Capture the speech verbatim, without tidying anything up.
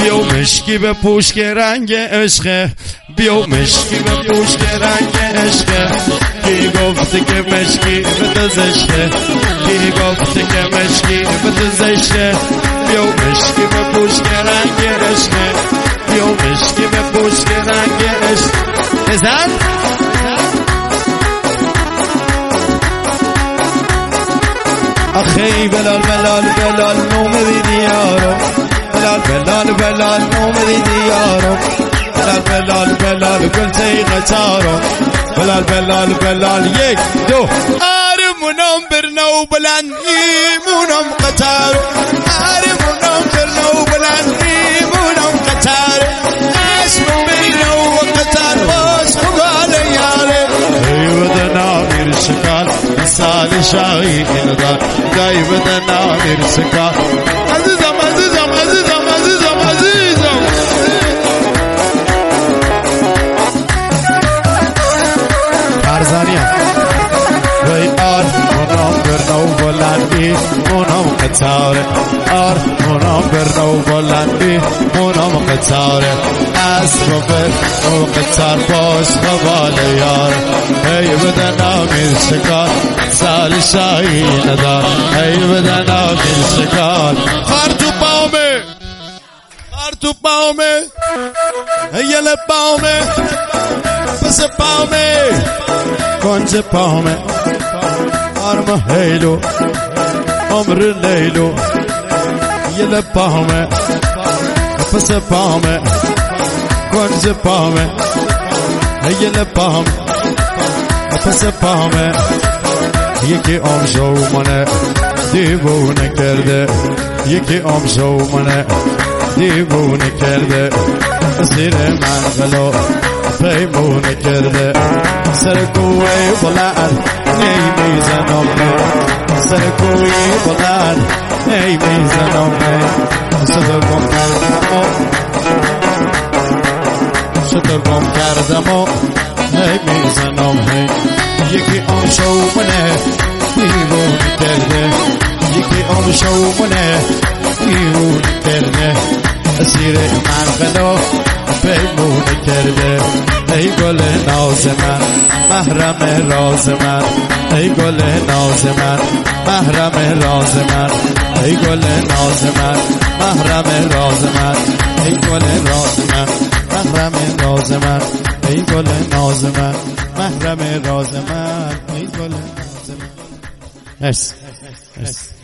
بیا مشکی به پوش که رنگ عشقه، بیا مشکی به پوش که رنگ عشقه. کی گفته که مشکی به تو زشته، کی گفته که مشکی به تو زشته. بیا مشکی به پوش که رنگ عشقه، بیا مشکی به پوش که رنگ عشق. بزن آخی بلال بلال بلال نومدی دیارم، بلال بلال بلال نومدی دیارم، بلال بلال بلال گل تیغ تارم، بلال بلال بلال یک دو آرمونم برنو بلند ایمونم قطار، آرمونم برنو بلند ایمونم قطار. اسم برنو قطار باش خبال یاره ایوه نامیر شکال سال شایی دار دای بده نامیر شکال. عزیزم عزیزم عزیزم عزیزم عزیزم فرزانیم وی آر منام برنو بلندی منام قطاره، آر منام برنو بلندی منام قطاره. اسب و برنو قطار باش خبال یار ای بده نامیر شکال سال شایی ندار ای بده نامیر شکال. خار تو پاومه خار تو پاومه ایل پاومه پس پاومه کنج پاومه آرم هیلو عمر لیلو یل پاومه پس پاومه کنج پاومه یل پاومه پس پاومه. یکی آمشو منه دیوونه کرده، یکی آمشو منه دیوونه کرده. زیر من غلو پیمونه کرده، سر کوی بلند نیمیزنم سر کوی بلند نیمیزنم. صدر گم کردم صدر گم کردم و نیمیزنم. یکی آمشو منه دیوونه کرده، یکی آمشو منه دیوونه کرده. زیر من غلو پیمونه کرده. ای گل ناز من محرم راز من، ای گل ناز من محرم راز من، ای گل ناز من محرم راز من، ای گل راز من محرم راز من، ای گل ناز من محرم راز من، ای گل ناز من. مرسی مرسی.